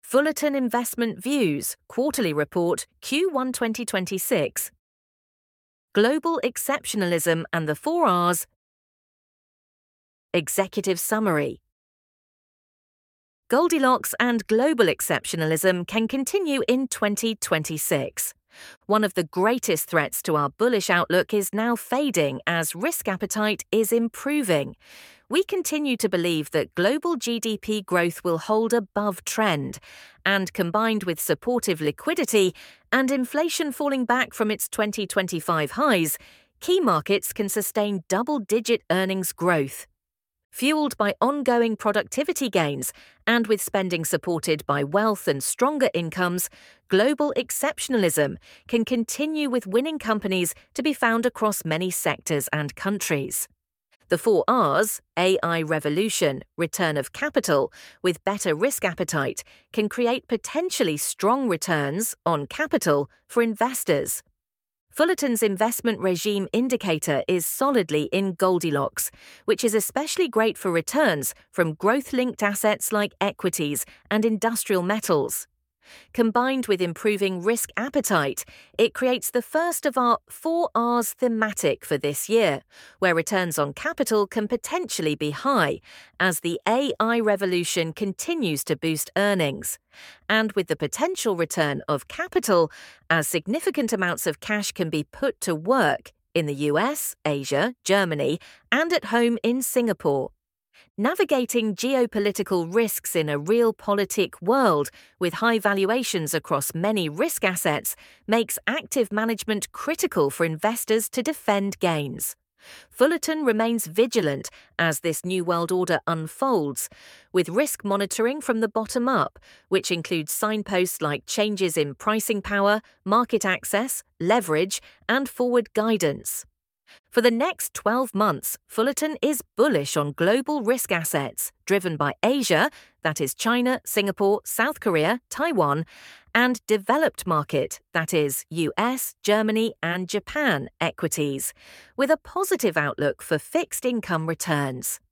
Fullerton Investment Views Quarterly Report Q1 2026. Global Exceptionalism and the 4 Rs. Executive Summary. Goldilocks and global exceptionalism can continue in 2026. One of the greatest threats to our bullish outlook is now fading as risk appetite is improving. We continue to believe that global GDP growth will hold above trend, and combined with supportive liquidity and inflation falling back from its 2025 highs, key markets can sustain double-digit earnings growth. Fueled by ongoing productivity gains and with spending supported by wealth and stronger incomes, global exceptionalism can continue with winning companies to be found across many sectors and countries. The 4 Rs, AI revolution, return of capital, with better risk appetite, can create potentially strong returns on capital for investors. Fullerton's investment regime indicator is solidly in Goldilocks, which is especially great for returns from growth-linked assets like equities and industrial metals. Combined with improving risk appetite, it creates the first of our 4 Rs thematic for this year, where returns on capital can potentially be high as the AI revolution continues to boost earnings, and with the potential return of capital as significant amounts of cash can be put to work in the US, Asia, Germany, and at home in Singapore. Navigating geopolitical risks in a realpolitik world with high valuations across many risk assets makes active management critical for investors to defend gains. Fullerton remains vigilant as this new world order unfolds, with risk monitoring from the bottom up, which includes signposts like changes in pricing power, market access, leverage, and forward guidance. For the next 12 months, Fullerton is bullish on global risk assets, driven by Asia, that is China, Singapore, South Korea, Taiwan, and developed market, that is US, Germany, and Japan equities, with a positive outlook for fixed income returns.